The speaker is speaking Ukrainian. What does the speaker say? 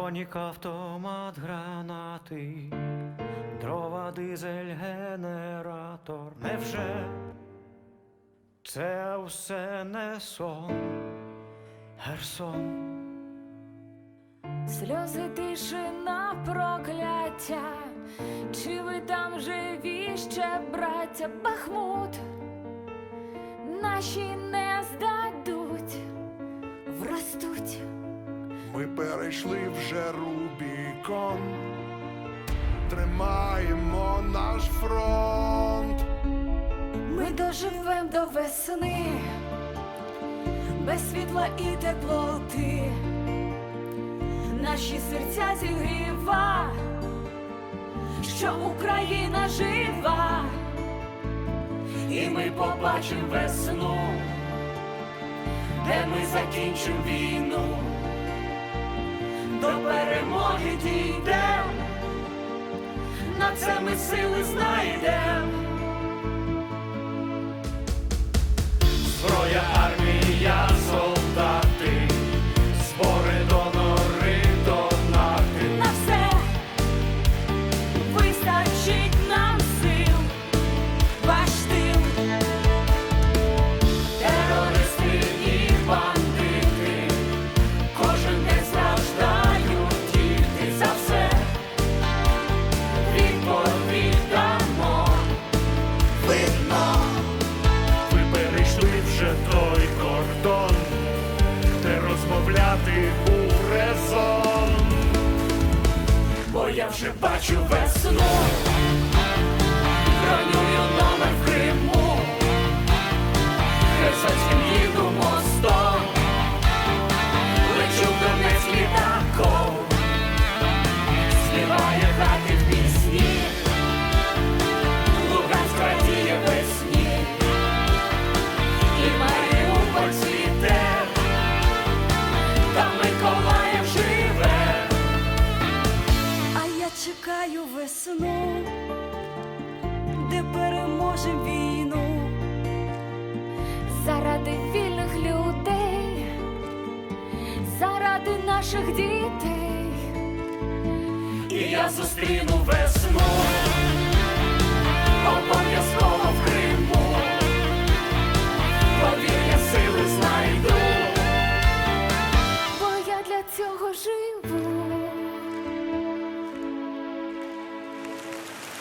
бронік, автомат, гранати, дрова, дизель, генератор. Невже це все не сон, Херсон? Сльози, тишина, прокляття, чи ви там живі ще, браття? Бахмут наші не здадуть, вростуть. Ми перейшли вже Рубікон, тримаємо наш фронт. Ми доживем до весни, без світла і теплоти. Наші серця зігріва, що Україна жива. І ми побачимо весну, де ми закінчимо війну, до перемоги дійдем, на це ми сили знайдем. Зброя, армія, солдати, збори, донори, донати. На все вистачить нам сил, ваш тил. Терористи і бандити, кожен день страждають діти. За все відповідь дамо, видно. Ви перейшли вже той кордон, де розмовляти у резон. Бо я вже бачу весну, бронюю номер в Криму, Херсонським їду мостом, лечу в Донецьк літаком, співає хати в пісні, Луганськ радіє весні, і Маріуполь цвіте, та Миколаїв живе. А я чекаю весну, де переможем війну, заради вільних людей, заради наших дітей. І я зустріну весну.